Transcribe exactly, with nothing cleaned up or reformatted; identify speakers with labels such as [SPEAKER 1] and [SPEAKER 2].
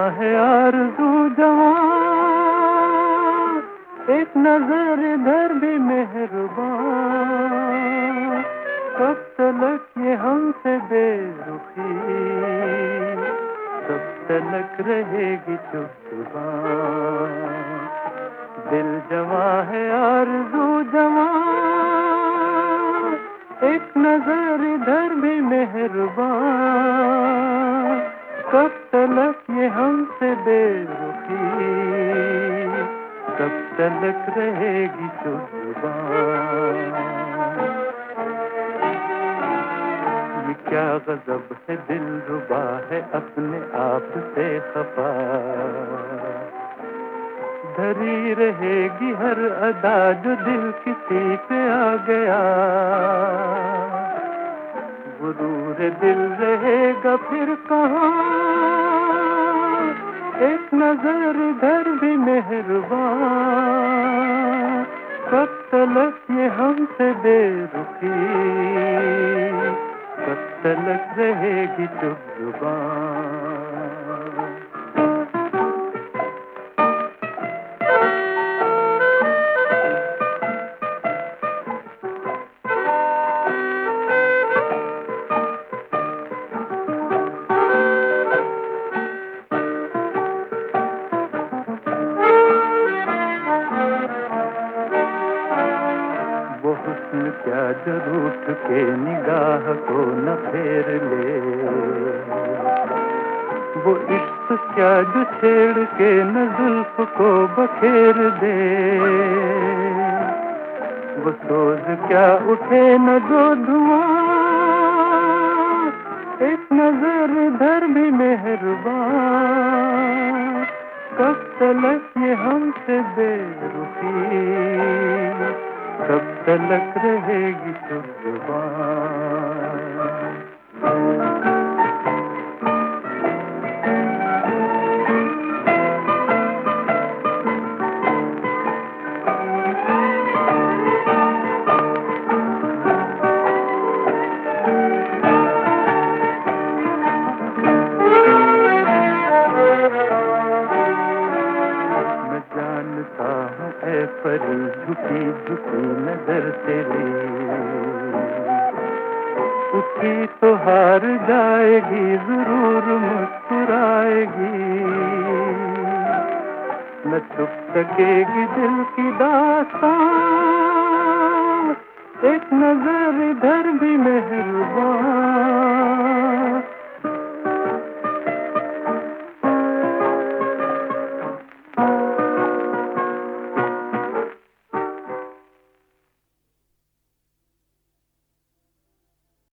[SPEAKER 1] है आरज़ू जवां, एक नजर इधर भी मेहरबान। कब तलक ये हमसे बेरुखी, कब तलक रहेगी चुप जुबान। दिल जवां है आरज़ू जवां, एक नजर इधर भी मेहरबान। कब तलक ये हमसे बेरुखी, कब तलक रहेगी चुप जुबान। ये क्या गजब है दिलरुबा है अपने आप से खफा, धरी रहेगी हर अदा जो दिल किसी पे आ गया। गुरूर दिल रहेगा फिर कहाँ, एक नजर इधर भी मेहरबान। कब तलक ये हमसे बेरुखी, कब तलक रहेगी चुप जुबान। वो हुस्न क्या जो रूठ के निगाह को न फेर ले, वो इश्क क्या जो छेड़ के न जुल्फ को बखेर दे। वो सोज क्या उठे न जो धुआं, एक नजर इधर भी मेहरबान। कब तलक ये हमसे बेरुखी, कब तलक रहेगी चुप जुबान। मैं जानता हूँ ऐ परी झुकी झुकी नजर तेरी, उठी तो हार जाएगी जरूर मुस्कुराएगी। न छुप सकेगी दिल की दास्तां, एक नजर इधर भी मेहरबान।